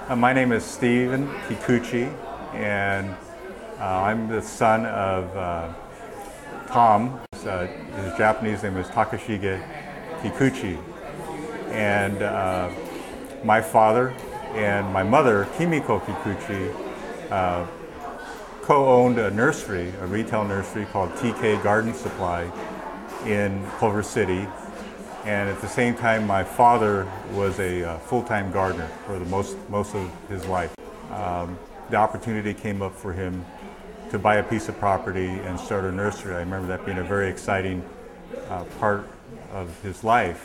My name is Stephen Kikuchi, and I'm the son of Tom. His Japanese name is Takashige Kikuchi. And my father and my mother, Kimiko Kikuchi, co-owned a nursery, a retail nursery called TK Garden Supply in Culver City. And at the same time, my father was a full-time gardener for the most of his life. The opportunity came up for him to buy a piece of property and start a nursery. I remember that being a very exciting part of his life.